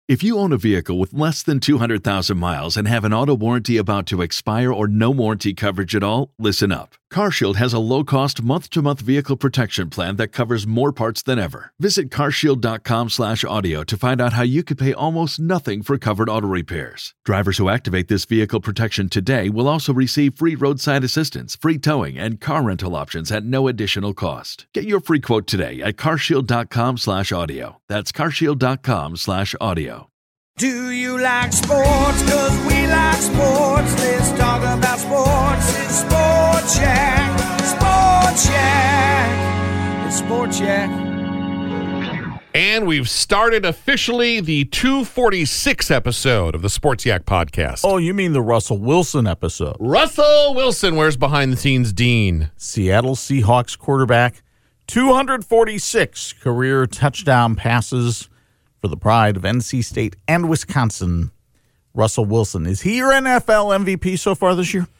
If you own a vehicle with less than 200,000 miles and have an auto warranty about to expire or no warranty coverage at all, listen up. CarShield has a low-cost month-to-month vehicle protection plan that covers more parts than ever. Visit carshield.com/audio to find out how you could pay almost nothing for covered auto repairs. Drivers who activate this vehicle protection today will also receive free roadside assistance, free towing, and car rental options at no additional cost. Get your free quote today at carshield.com/audio. That's carshield.com/audio. Do you like sports? 'Cause we like sports. Let's talk about sports. It's Sport Shack. Sport Shack. It's Sport Shack. And we've started officially the 246 episode of the Sports Yak podcast. Oh, you mean the Russell Wilson episode? Russell Wilson, where's behind-the-scenes Dean? Seattle Seahawks quarterback, 246 career touchdown passes for the pride of NC State and Wisconsin. Russell Wilson, is he your NFL MVP so far this year?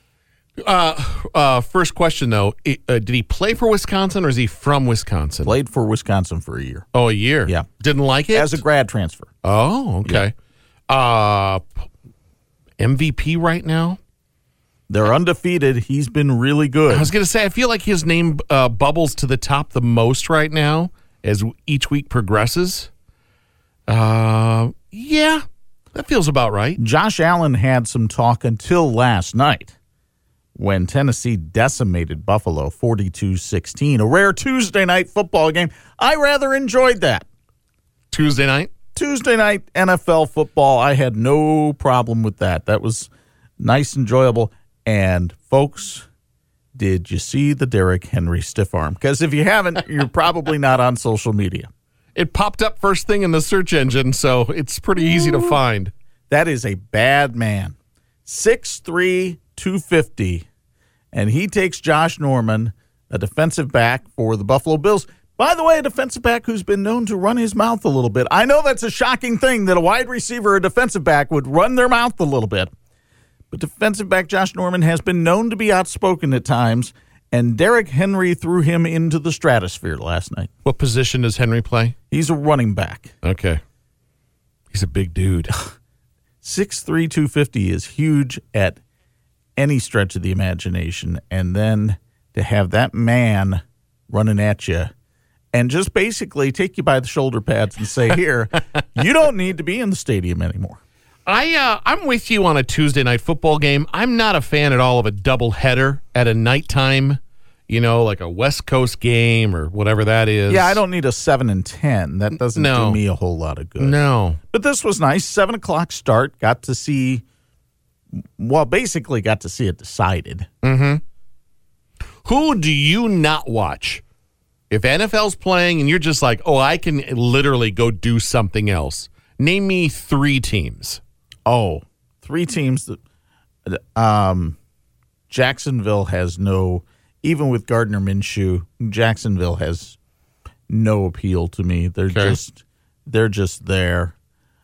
First question, though. Did he play for Wisconsin or is he from Wisconsin? Played for Wisconsin for a year. Oh, a year? Yeah. Didn't like it? As a grad transfer. Oh, okay. Yeah. MVP right now? They're undefeated. He's been really good. I was going to say, I feel like his name bubbles to the top the most right now as each week progresses. Yeah, that feels about right. Josh Allen had some talk until last night when Tennessee decimated Buffalo 42-16, a rare Tuesday night football game. I rather enjoyed that. Tuesday night NFL football, I had no problem with that. That was nice, enjoyable. And, folks, did you see the Derrick Henry stiff arm? Because if you haven't, you're probably not on social media. It popped up first thing in the search engine, so it's pretty easy to find. That is a bad man. 6'3", 250, and he takes Josh Norman, a defensive back for the Buffalo Bills. By the way, a defensive back who's been known to run his mouth a little bit. I know that's a shocking thing that a wide receiver or a defensive back would run their mouth a little bit. But defensive back Josh Norman has been known to be outspoken at times, and Derrick Henry threw him into the stratosphere last night. What position does Henry play? He's a running back. Okay. He's a big dude. 6'3", 250 is huge at any stretch of the imagination. And then to have that man running at you and just basically take you by the shoulder pads and say, here, you don't need to be in the stadium anymore. I'm with you on a Tuesday night football game. I'm not a fan at all of a doubleheader at a nighttime, like a West Coast game or whatever that is. Yeah, I don't need a 7 and 10. That doesn't do me a whole lot of good. No. But this was nice. 7 o'clock start. Basically got to see it decided. Mm-hmm. Who do you not watch? If NFL's playing and you're just like, oh, I can literally go do something else. Name me 3 teams. Oh, 3 teams that Jacksonville has no, even with Gardner Minshew, Jacksonville has no appeal to me. They're just there.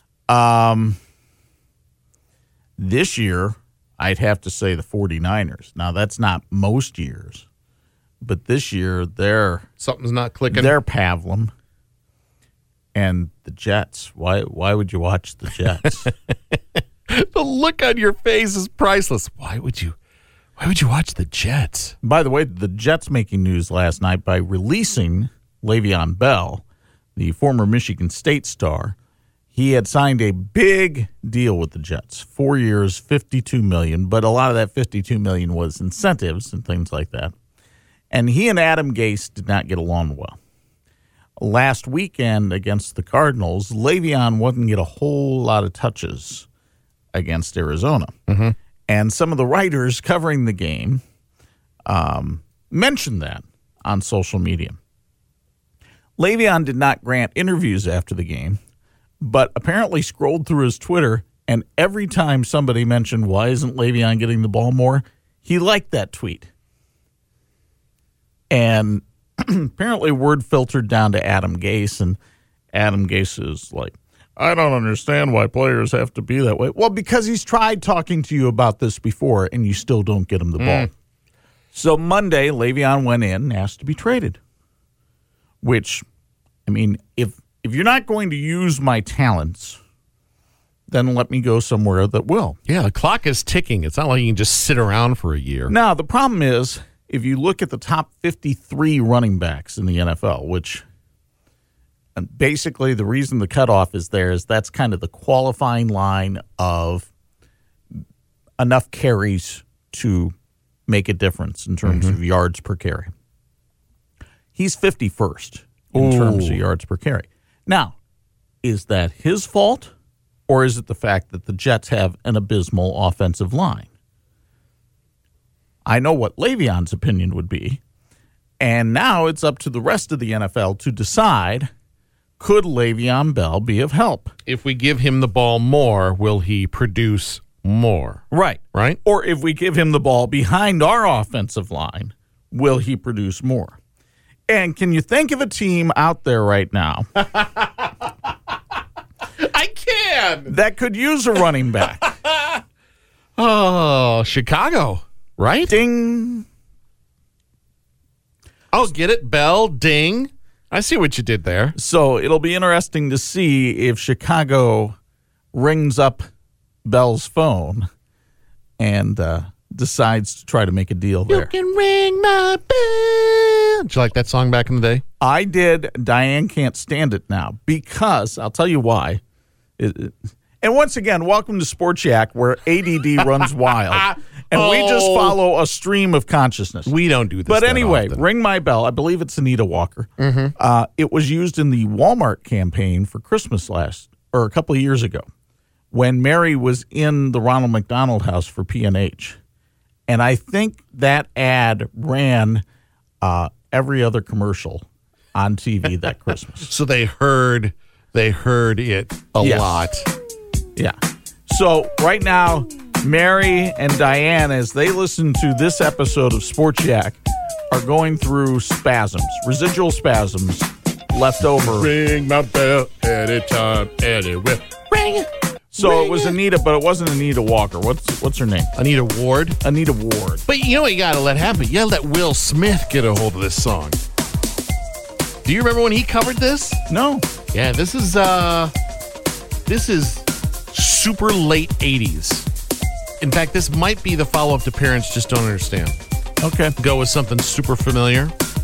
This year, I'd have to say the 49ers. Now, that's not most years, but this year something's not clicking. They're Pavlum. And the Jets. Why would you watch the Jets? The look on your face is priceless. Why would you watch the Jets? By the way, the Jets making news last night by releasing Le'Veon Bell, the former Michigan State star. He had signed a big deal with the Jets, 4 years, $52 million, but a lot of that $52 million was incentives and things like that. And he and Adam Gase did not get along well. Last weekend against the Cardinals, Le'Veon wouldn't get a whole lot of touches against Arizona. Mm-hmm. And some of the writers covering the game mentioned that on social media. Le'Veon did not grant interviews after the game, but apparently scrolled through his Twitter, and every time somebody mentioned, why isn't Le'Veon getting the ball more, he liked that tweet. And apparently word filtered down to Adam Gase, and Adam Gase is like, I don't understand why players have to be that way. Well, because he's tried talking to you about this before, and you still don't get him the ball. So Monday, Le'Veon went in and asked to be traded, which, I mean, if you're not going to use my talents then let me go somewhere that will. Yeah, the clock is ticking. It's not like you can just sit around for a year. Now, the problem is, if you look at the top 53 running backs in the NFL, which basically the reason the cutoff is there is that's kind of the qualifying line of enough carries to make a difference in terms of yards per carry. He's 51st in terms of yards per carry. Now, is that his fault, or is it the fact that the Jets have an abysmal offensive line? I know what Le'Veon's opinion would be, and now it's up to the rest of the NFL to decide, could Le'Veon Bell be of help? If we give him the ball more, will he produce more? Right. Right? Or if we give him the ball behind our offensive line, will he produce more? And can you think of a team out there right now I can. that could use a running back? Oh, Chicago, right? Ding. Oh, get it? Bell, ding. I see what you did there. So it'll be interesting to see if Chicago rings up Bell's phone and decides to try to make a deal there. You can ring my bell. Did you like that song back in the day? I did. Diane can't stand it now because I'll tell you why. And once again, welcome to Sports Yak, where ADD runs wild. And we just follow a stream of consciousness. We don't do this. But that anyway, often. Ring My Bell. I believe it's Anita Walker. It was used in the Walmart campaign for Christmas a couple of years ago, when Mary was in the Ronald McDonald House for P&H. And I think that ad ran every other commercial on TV that Christmas. So they heard it a lot. Yeah. So right now, Mary and Diane, as they listen to this episode of Sports Yak, are going through spasms, residual spasms left over. Ring my bell anytime, anywhere. Ring it. So it was Anita, but it wasn't Anita Walker. What's her name? Anita Ward. Anita Ward. But you know what you got to let happen? You got to let Will Smith get a hold of this song. Do you remember when he covered this? No. Yeah, this is super late 80s. In fact, this might be the follow-up to Parents Just Don't Understand. Okay. Go with something super familiar.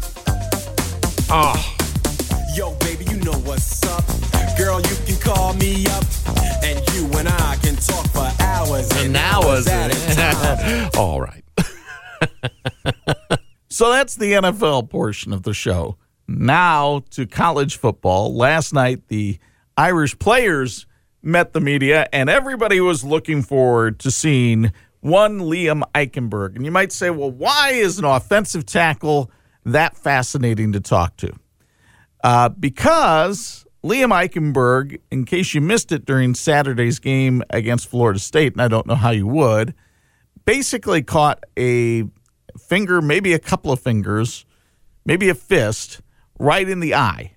Oh. Yo, baby, you know what's up. Girl, you can call me up, and you and I can talk for hours and hours at a time. All right. So that's the NFL portion of the show. Now to college football. Last night, the Irish players met the media, and everybody was looking forward to seeing one Liam Eichenberg. And you might say, well, why is an offensive tackle that fascinating to talk to? Because Liam Eichenberg, in case you missed it during Saturday's game against Florida State, and I don't know how you would, basically caught a finger, maybe a couple of fingers, maybe a fist, right in the eye,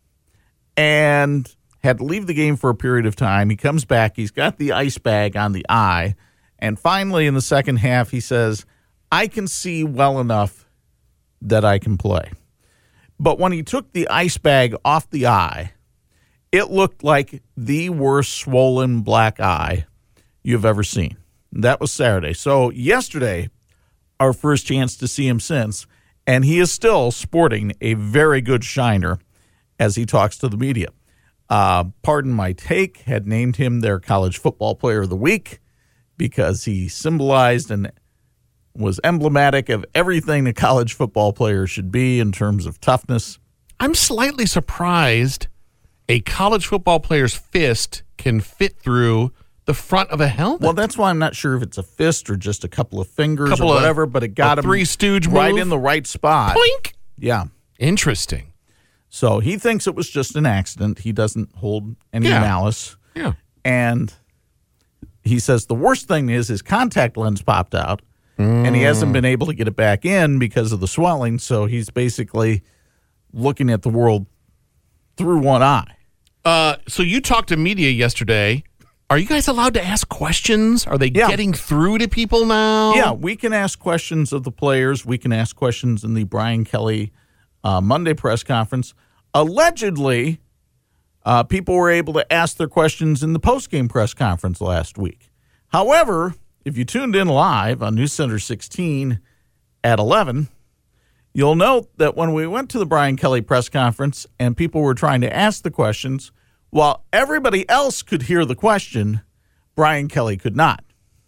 and had to leave the game for a period of time. He comes back. He's got the ice bag on the eye. And finally, in the second half, he says, I can see well enough that I can play. But when he took the ice bag off the eye, it looked like the worst swollen black eye you've ever seen. That was Saturday. So yesterday, our first chance to see him since, and he is still sporting a very good shiner as he talks to the media. Pardon My Take had named him their college football player of the week because he symbolized and was emblematic of everything a college football player should be in terms of toughness. I'm slightly surprised a college football player's fist can fit through the front of a helmet. Well, that's why I'm not sure if it's a fist or just a couple of fingers or whatever, but it got him Three Stooge right move. in the right spot. Poink. Yeah. Interesting. So he thinks it was just an accident. He doesn't hold any malice. Yeah. And he says the worst thing is his contact lens popped out, and he hasn't been able to get it back in because of the swelling. So he's basically looking at the world through one eye. So you talked to media yesterday. Are you guys allowed to ask questions? Are they getting through to people now? Yeah, we can ask questions of the players. We can ask questions in the Brian Kelly Monday press conference. Allegedly, People were able to ask their questions in the postgame press conference last week. However, if you tuned in live on News Center 16 at 11, you'll note that when we went to the Brian Kelly press conference and people were trying to ask the questions, while everybody else could hear the question, Brian Kelly could not.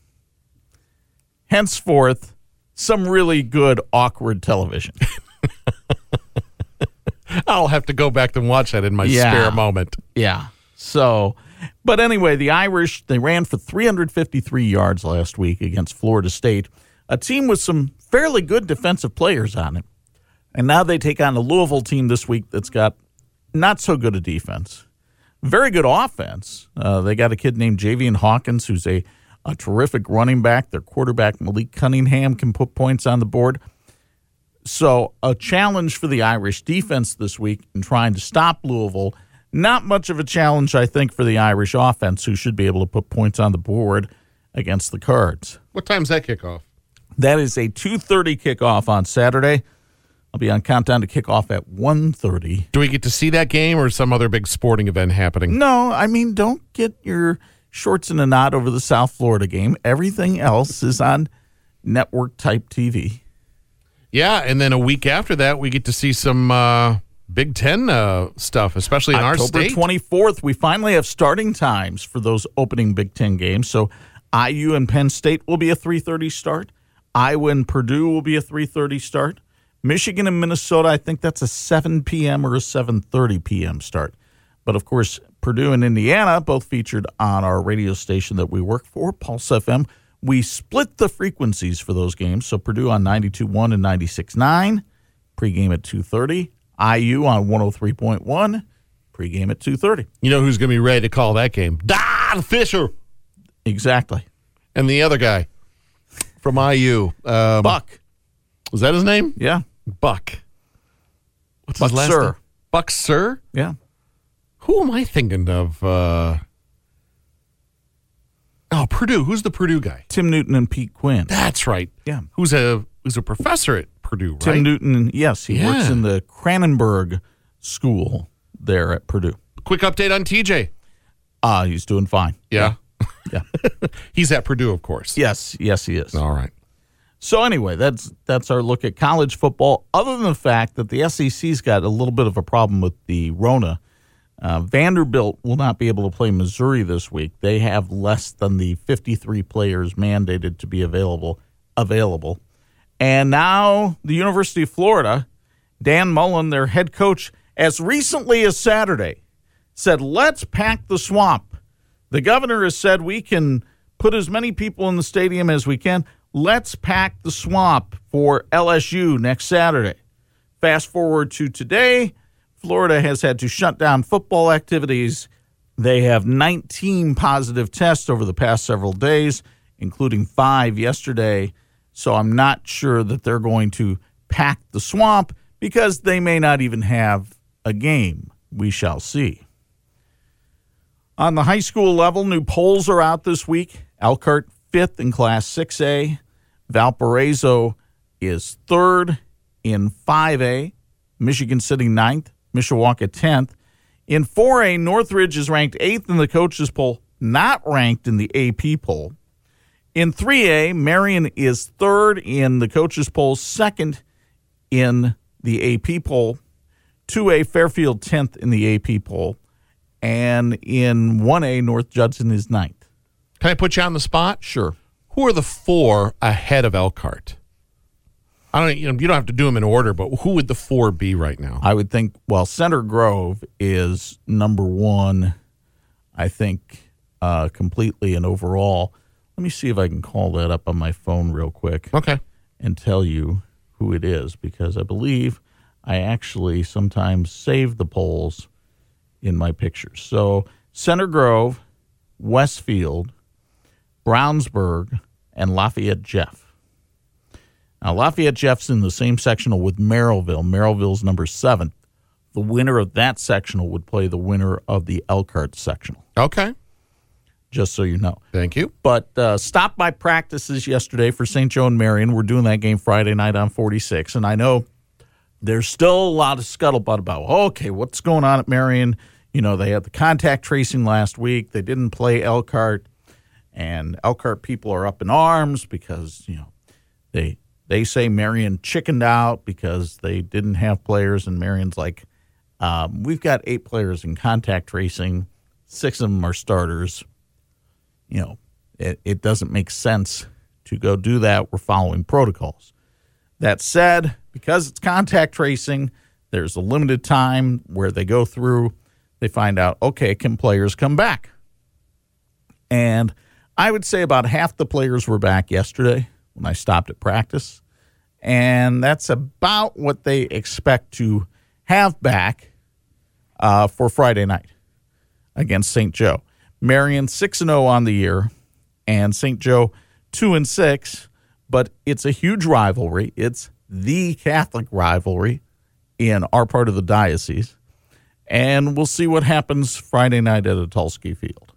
Henceforth, some really good awkward television. I'll have to go back and watch that in my spare moment. Yeah. So, but anyway, the Irish, they ran for 353 yards last week against Florida State, a team with some fairly good defensive players on it. And now they take on a Louisville team this week that's got not so good a defense. Very good offense. They got a kid named Javian Hawkins who's a terrific running back. Their quarterback, Malik Cunningham, can put points on the board. So a challenge for the Irish defense this week in trying to stop Louisville. Not much of a challenge, I think, for the Irish offense, who should be able to put points on the board against the Cards. What time's that kickoff? That is a 2:30 kickoff on Saturday. I'll be on countdown to kickoff at 1:30. Do we get to see that game or some other big sporting event happening? No, I mean, don't get your shorts in a knot over the South Florida game. Everything else is on network-type TV. Yeah, and then a week after that, we get to see some Big Ten stuff, especially in our state. October 24th, we finally have starting times for those opening Big Ten games. So IU and Penn State will be a 3:30 start. Iowa and Purdue will be a 3:30 start. Michigan and Minnesota, I think that's a 7 p.m. or a 7:30 p.m. start. But, of course, Purdue and Indiana, both featured on our radio station that we work for, Pulse FM. We split the frequencies for those games. So Purdue on 92.1 and 96.9, pregame at 2:30. IU on 103.1, pregame at 2:30. You know who's going to be ready to call that game? Don Fisher. Exactly. And the other guy from IU. Buck. Was that his name? Yeah. Buck. What's Buck his last Sir. name? Buck Sir? Yeah. Who am I thinking of? Purdue. Who's the Purdue guy? Tim Newton and Pete Quinn. That's right. Yeah. Who's a professor at Purdue, right? Tim Newton, yes, he works in the Cranenberg School there at Purdue. Quick update on TJ. He's doing fine. Yeah. Yeah. He's at Purdue, of course. Yes, he is. All right. So anyway, that's our look at college football. Other than the fact that the SEC's got a little bit of a problem with the Rona, Vanderbilt will not be able to play Missouri this week. They have less than the 53 players mandated to be available. And now the University of Florida, Dan Mullen, their head coach, as recently as Saturday, said, let's pack the swamp. The governor has said we can put as many people in the stadium as we can. Let's pack the swamp for LSU next Saturday. Fast forward to today, Florida has had to shut down football activities. They have 19 positive tests over the past several days, including 5 yesterday. So I'm not sure that they're going to pack the swamp because they may not even have a game. We shall see. On the high school level, new polls are out this week. Elkhart 5th in Class 6A. Valparaiso is 3rd in 5A. Michigan City 9th. Mishawaka 10th. In 4A, Northridge is ranked 8th in the coaches poll, not ranked in the AP poll. In 3A, Marion is 3rd in the coaches poll, 2nd in the AP poll. 2A, Fairfield 10th in the AP poll. And in 1A, North Judson is 9th. Can I put you on the spot? Sure. Who are the 4 ahead of Elkhart? I don't. You don't have to do them in order, but who would the 4 be right now? I would think, Center Grove is number 1, I think, completely and overall. Let me see if I can call that up on my phone real quick. Okay. And tell you who it is, because I believe I actually sometimes save the polls in my pictures. So Center Grove, Westfield, Brownsburg, and Lafayette Jeff. Now, Lafayette Jeff's in the same sectional with Merrillville. Merrillville's number 7. The winner of that sectional would play the winner of the Elkhart sectional. Okay. Just so you know. Thank you. But stopped by practices yesterday for St. Joe and Marion. We're doing that game Friday night on 46. And I know there's still a lot of scuttlebutt about, okay, what's going on at Marion? They had the contact tracing last week. They didn't play Elkhart, and Elkhart people are up in arms because, they say Marion chickened out because they didn't have players, and Marion's like, we've got 8 players in contact tracing. 6 of them are starters. It doesn't make sense to go do that. We're following protocols. That said, because it's contact tracing, there's a limited time where they go through, they find out, okay, can players come back? And I would say about half the players were back yesterday when I stopped at practice. And that's about what they expect to have back for Friday night against St. Joe. Marion 6-0 on the year, and St. Joe 2-6. But it's a huge rivalry. It's the Catholic rivalry in our part of the diocese. And we'll see what happens Friday night at Atulski Field.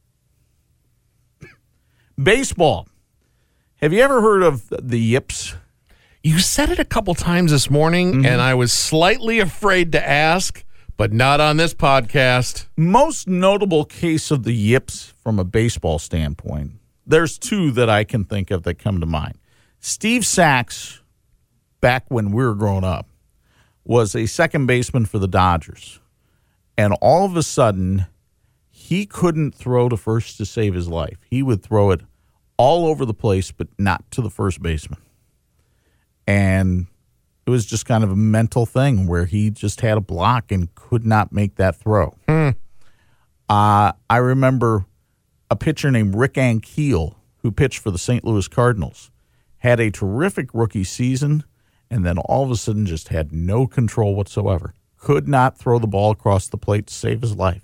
Baseball. Have you ever heard of the Yips? You said it a couple times this morning, and I was slightly afraid to ask, but not on this podcast. Most notable case of the Yips from a baseball standpoint, there's 2 that I can think of that come to mind. Steve Sachs, back when we were growing up, was a second baseman for the Dodgers. And all of a sudden, he couldn't throw to first to save his life. He would throw it all over the place, but not to the first baseman. And it was just kind of a mental thing where he just had a block and could not make that throw. I remember a pitcher named Rick Ankiel, who pitched for the St. Louis Cardinals, had a terrific rookie season, and then all of a sudden just had no control whatsoever. Could not throw the ball across the plate to save his life.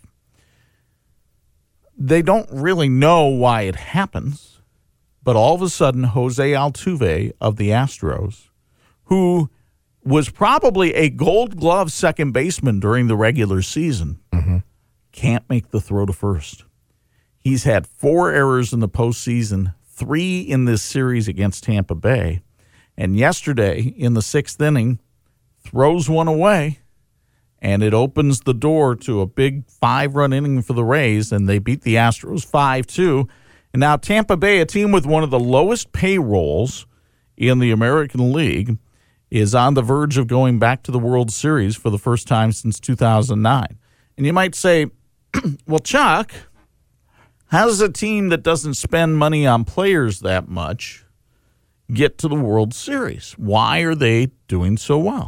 They don't really know why it happens, but all of a sudden, Jose Altuve of the Astros, who was probably a Gold Glove second baseman during the regular season, can't make the throw to first. He's had 4 errors in the postseason, 3 in this series against Tampa Bay. And yesterday, in the 6th inning, throws one away, and it opens the door to a big 5-run inning for the Rays, and they beat the Astros 5-2. And now Tampa Bay, a team with one of the lowest payrolls in the American League, is on the verge of going back to the World Series for the first time since 2009. And you might say, well, Chuck, how does a team that doesn't spend money on players that much get to the World Series? Why are they doing so well?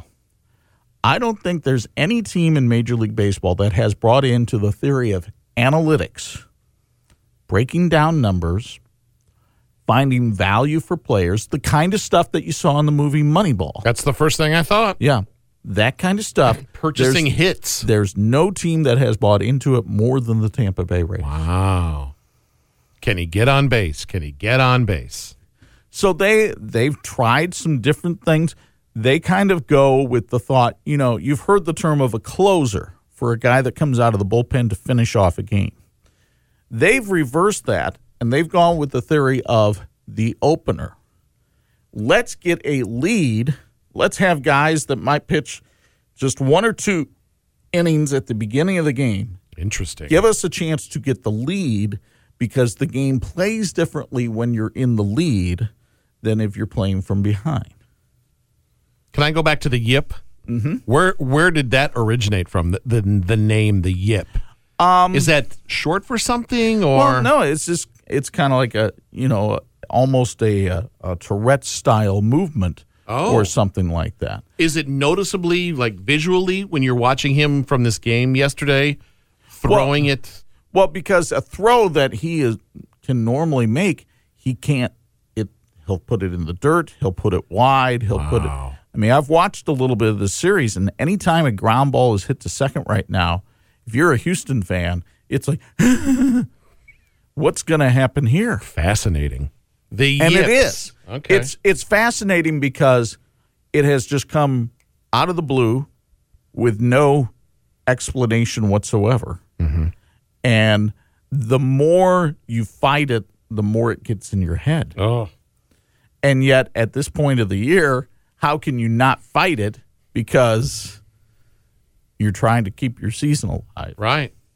I don't think there's any team in Major League Baseball that has brought into the theory of analytics, breaking down numbers, finding value for players, the kind of stuff that you saw in the movie Moneyball. That's the first thing I thought. Yeah, that kind of stuff. Purchasing hits. There's no team that has bought into it more than the Tampa Bay Rays. Wow. Can he get on base? Can he get on base? So they've tried some different things. They kind of go with the thought, you've heard the term of a closer for a guy that comes out of the bullpen to finish off a game. They've reversed that, and they've gone with the theory of the opener. Let's get a lead. Let's have guys that might pitch just 1 or 2 innings at the beginning of the game. Interesting. Give us a chance to get the lead, because the game plays differently when you're in the lead than if you're playing from behind. Can I go back to the Yip? Mm-hmm. Where did that originate from? The name, the Yip. Is that short for something, or? Well, no. It's kind of like almost a Tourette style movement, or something like that. Is it noticeably, like visually, when you're watching him from this game yesterday, throwing it? Well, because a throw that he can normally make, he can't. He'll put it in the dirt. He'll put it wide. He'll put it. I mean, I've watched a little bit of the series, and anytime a ground ball is hit to second right now, if you're a Houston fan, it's like, what's going to happen here? Fascinating. And it is. Okay. It's fascinating because it has just come out of the blue with no explanation whatsoever. Mm-hmm. And the more you fight it, the more it gets in your head. Oh. And yet, at this point of the year, how can you not fight it? Because you're trying to keep your season alive. Right.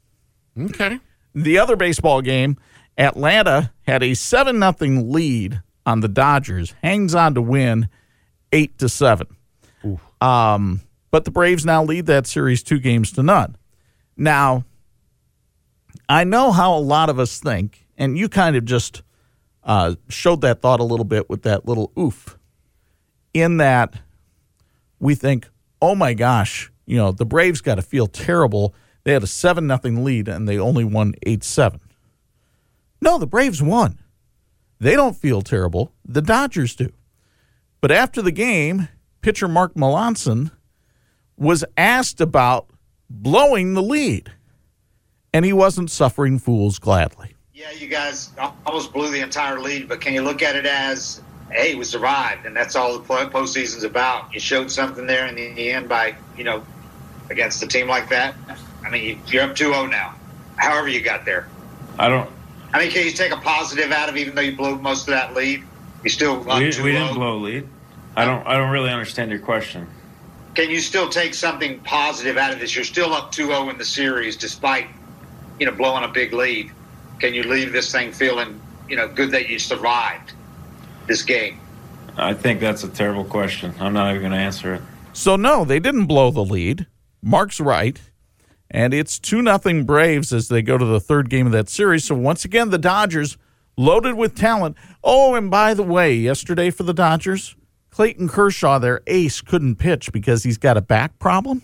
Okay. The other baseball game, Atlanta had a 7-0 lead on the Dodgers, hangs on to win 8-7. But the Braves now lead that series 2-0. Now, I know how a lot of us think, and you kind of just showed that thought a little bit with that little oof, in that we think, oh my gosh, the Braves got to feel terrible. They had a 7-0 lead, and they only won 8-7. No, the Braves won. They don't feel terrible. The Dodgers do. But after the game, pitcher Mark Melancon was asked about blowing the lead, and he wasn't suffering fools gladly. Yeah, you guys almost blew the entire lead, but can you look at it as, hey, we survived, and that's all the postseason's about. You showed something there in the end by, against a team like that. I mean, you're up 2-0 now. However you got there. Can you take a positive out of, even though you blew most of that lead? You still up 2-0. We didn't blow a lead. I don't really understand your question. Can you still take something positive out of this? You're still up 2-0 in the series, despite blowing a big lead. Can you leave this thing feeling good that you survived this game? I think that's a terrible question. I'm not even going to answer it. So no, they didn't blow the lead. Mark's right. And it's 2-0 Braves as they go to the third game of that series. So once again, the Dodgers loaded with talent. Oh, and by the way, yesterday for the Dodgers, Clayton Kershaw, their ace, couldn't pitch because he's got a back problem.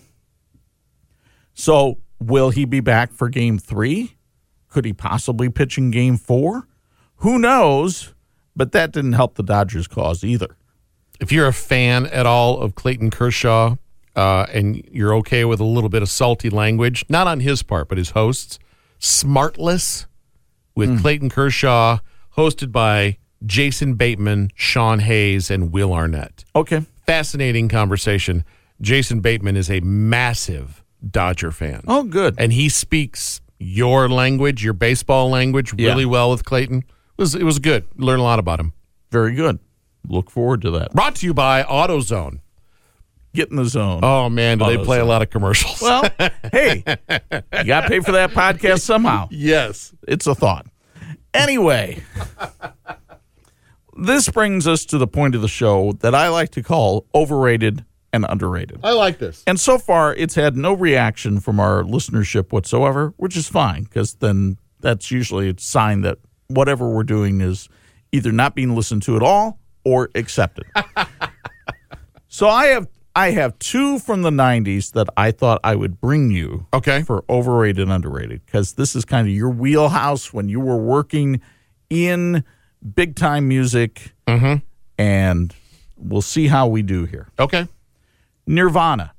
So will he be back for Game 3? Could he possibly pitch in Game 4? Who knows? But that didn't help the Dodgers' cause either. If you're a fan at all of Clayton Kershaw, and you're okay with a little bit of salty language, not on his part, but his hosts, Smartless with Clayton Kershaw, hosted by Jason Bateman, Sean Hayes, and Will Arnett. Okay. Fascinating conversation. Jason Bateman is a massive Dodger fan. Oh, good. And he speaks your language, your baseball language, really well with Clayton. It was good. Learn a lot about him. Very good. Look forward to that. Brought to you by AutoZone. Get in the zone. Oh, man, do they play a lot of commercials. Well, hey, you got to pay for that podcast somehow. Yes. It's a thought. Anyway, this brings us to the point of the show that I like to call overrated and underrated. I like this. And so far, it's had no reaction from our listenership whatsoever, which is fine, because then that's usually a sign that whatever we're doing is either not being listened to at all or accepted. So I have two from the 90s that I thought I would bring you for overrated and underrated, because this is kind of your wheelhouse when you were working in big-time music, and we'll see how we do here. Okay. Nirvana.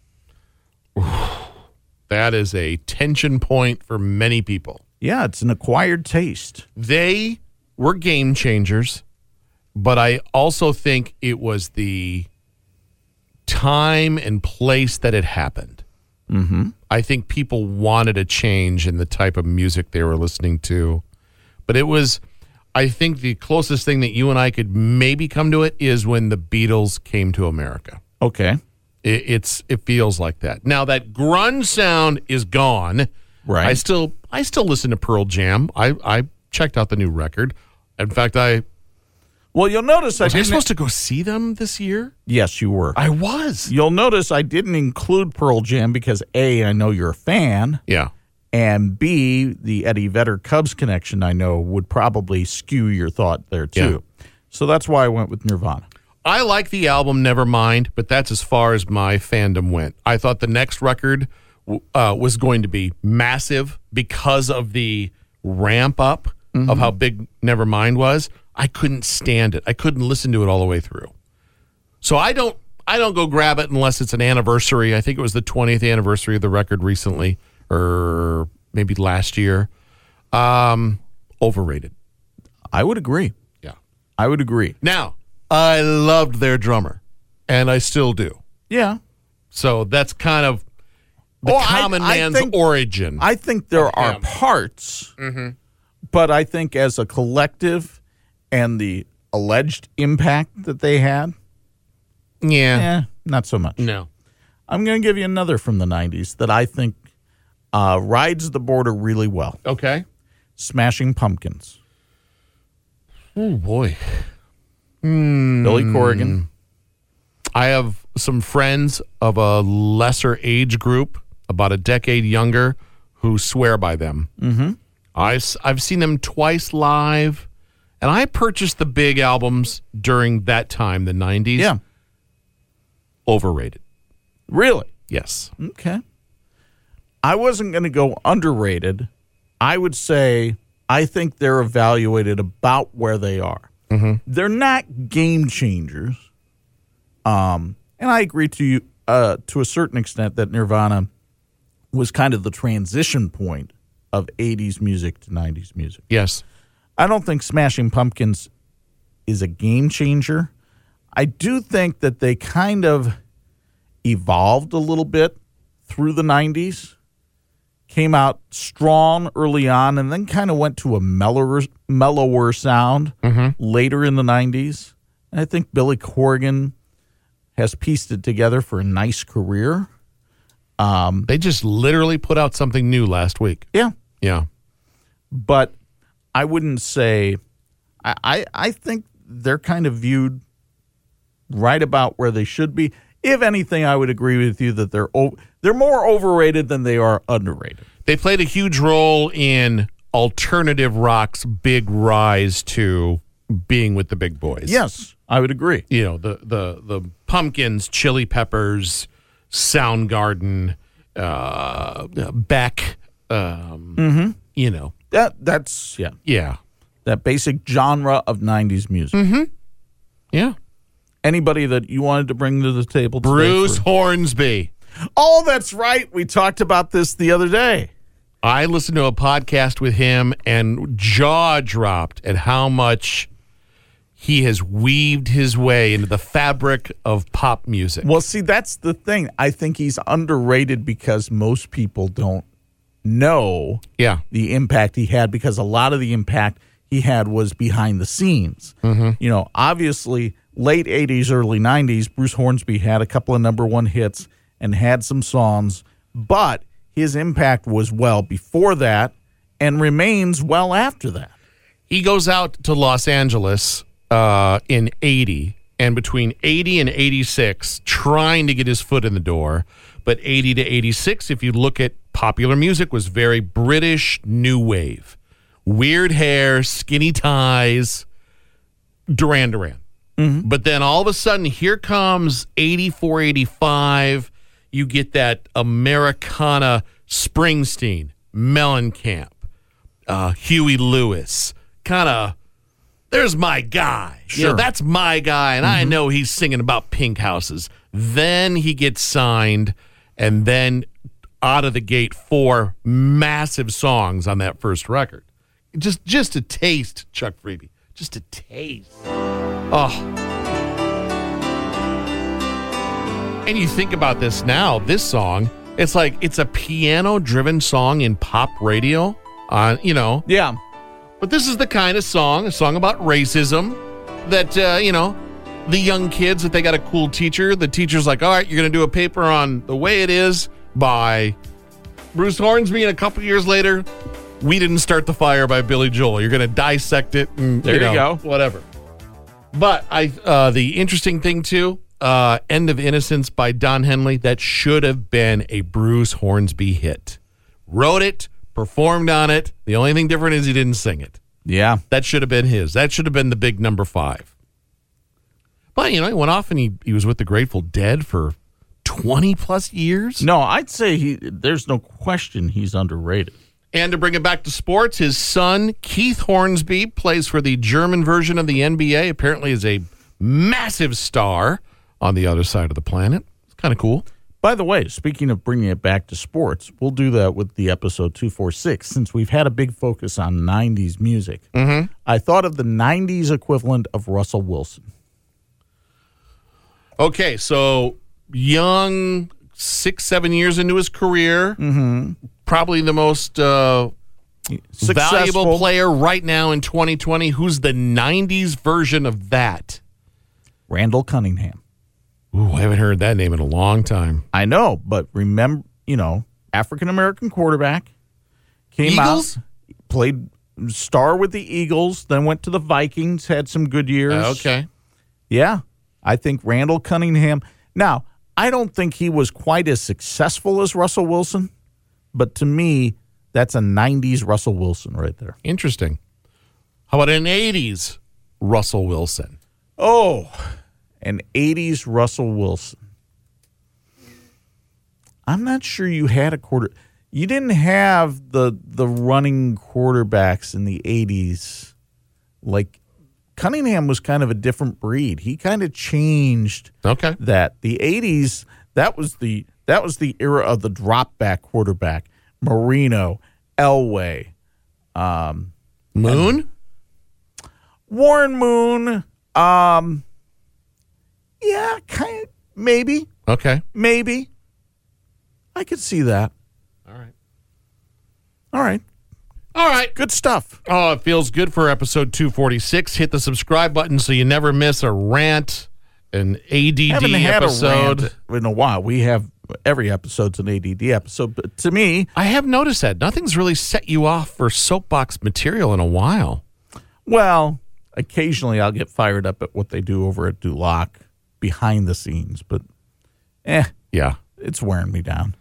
That is a tension point for many people. Yeah, it's an acquired taste. They were game changers, but I also think it was the time and place that it happened. I think people wanted a change in the type of music they were listening to. But it was, I think the closest thing that you and I could maybe come to it is when the Beatles came to America. Okay. It feels like that. Now that grunge sound is gone. Right. I still listen to Pearl Jam. I checked out the new record. In fact, well, you'll notice was I supposed to go see them this year? Yes, you were. I was. You'll notice I didn't include Pearl Jam because A, I know you're a fan. Yeah. And B, the Eddie Vedder Cubs connection I know would probably skew your thought there too. Yeah. So that's why I went with Nirvana. I like the album Nevermind, but that's as far as my fandom went. I thought the next record was going to be massive because of the ramp up of how big Nevermind was. I couldn't stand it. I couldn't listen to it all the way through. So I don't go grab it unless it's an anniversary. I think it was the 20th anniversary of the record recently, or maybe last year. Overrated. I would agree. Yeah. I would agree. Now, I loved their drummer, and I still do. Yeah. So that's kind of the common man's origin. I think there are parts, but I think as a collective and the alleged impact that they had, not so much. No. I'm going to give you another from the 90s that I think rides the border really well. Okay. Smashing Pumpkins. Oh, boy. Billy Corgan. I have some friends of a lesser age group, about a decade younger, who swear by them. Mm-hmm. I've seen them twice live, and I purchased the big albums during that time, the 90s. Yeah. Overrated. Really? Yes. Okay. I wasn't going to go underrated. I would say I think they're evaluated about where they are. Mm-hmm. They're not game changers. And I agree to you to a certain extent that Nirvana was kind of the transition point of 80s music to 90s music. Yes. I don't think Smashing Pumpkins is a game changer. I do think that they kind of evolved a little bit through the 90s, came out strong early on, and then kind of went to a mellower sound later in the 90s. And I think Billy Corgan has pieced it together for a nice career. They just literally put out something new last week. Yeah. Yeah. But I wouldn't say I think they're kind of viewed right about where they should be. If anything, I would agree with you that they're more overrated than they are underrated. They played a huge role in alternative rock's big rise to being with the big boys. Yes, I would agree. You know, the Pumpkins, Chili Peppers, Soundgarden, Beck, you know. That's Yeah. that basic genre of 90s music. Yeah. Anybody that you wanted to bring to the table today? Bruce Hornsby. Oh, that's right. We talked about this the other day. I listened to a podcast with him and jaw dropped at how much he has weaved his way into the fabric of pop music. Well, see, that's the thing. I think he's underrated because most people don't know the impact he had, because a lot of the impact he had was behind the scenes. You know, obviously, late 80s, early 90s, Bruce Hornsby had a couple of number one hits and had some songs, but his impact was well before that and remains well after that. He goes out to Los Angeles in 80, and between 80 and 86, trying to get his foot in the door. But 80 to 86, if you look at popular music, was very British new wave. Weird hair, skinny ties, Duran Duran. But then all of a sudden, here comes 84, 85. You get that Americana Springsteen, Mellencamp, Huey Lewis. Kind of, there's my guy. Sure. You know, that's my guy, and I know he's singing about pink houses. Then he gets signed, and then out of the gate, 4 massive songs on that first record. Just a taste, Chuck Freebie. Just a taste. Oh. And you think about this now, this song, it's like it's a piano-driven song in pop radio, you know. Yeah. But this is the kind of song, a song about racism, that, you know, the young kids, if they got a cool teacher, the teacher's like, all right, you're going to do a paper on The Way It Is by Bruce Hornsby, and a couple years later, We Didn't Start the Fire by Billy Joel. You're going to dissect it. And, there you go. Whatever. But the interesting thing, too, End of Innocence by Don Henley, that should have been a Bruce Hornsby hit. Wrote it, performed on it. The only thing different is he didn't sing it. Yeah. That should have been his. That should have been the big number 5. But, you know, he went off and he was with the Grateful Dead for 20 plus years. No, I'd say there's no question he's underrated. And to bring it back to sports, his son, Keith Hornsby, plays for the German version of the NBA. Apparently is a massive star on the other side of the planet. It's kind of cool. By the way, speaking of bringing it back to sports, we'll do that with the episode 246, since we've had a big focus on 90s music. I thought of the 90s equivalent of Russell Wilson. Okay, so young, 6-7 years into his career, probably the most valuable player right now in 2020. Who's the 90s version of that? Randall Cunningham. Ooh, I haven't heard that name in a long time. I know, but remember, you know, African-American quarterback. Came Eagles? out, played star with the Eagles, then went to the Vikings, had some good years. Okay. Yeah, I think Randall Cunningham. Now, I don't think he was quite as successful as Russell Wilson, but to me, that's a 90s Russell Wilson right there. Interesting. How about an 80s Russell Wilson? Oh, an 80s Russell Wilson. I'm not sure you had a quarter. You didn't have the running quarterbacks in the 80s. Like, Cunningham was kind of a different breed. He kind of changed that. The 80s, that was the era of the drop back quarterback. Marino, Elway, Moon? Warren Moon. Yeah, kind of, maybe. Okay. Maybe. I could see that. All right. Good stuff. Oh, it feels good for episode 246. Hit the subscribe button so you never miss a rant, an ADD Haven't had episode. a rant in a while. We have every episode's an ADD episode, but to me, I have noticed that. Nothing's really set you off for soapbox material in a while. well, occasionally I'll get fired up at what they do over at Duloc behind the scenes, but Yeah. it's wearing me down.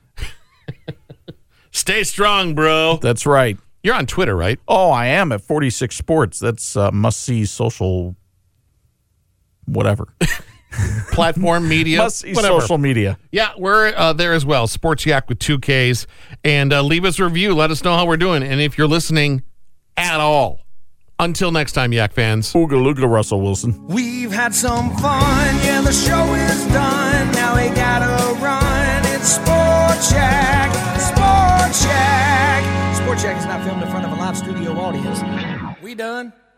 Stay strong, bro. That's right. You're on Twitter, right? Oh, I am at 46 Sports. That's must-see social whatever. Platform media. Must-see whatever. social media. Yeah, we're there as well. Sports Yak with 2 Ks. And leave us a review. Let us know how we're doing. And if you're listening at all. Until next time, Yak fans. Ooga looga, Russell Wilson. We've had some fun, yeah, the show is done. Now we gotta run. It's Sport Shack, Sport Shack. Sport Shack is not filmed in front of a live studio audience. We done?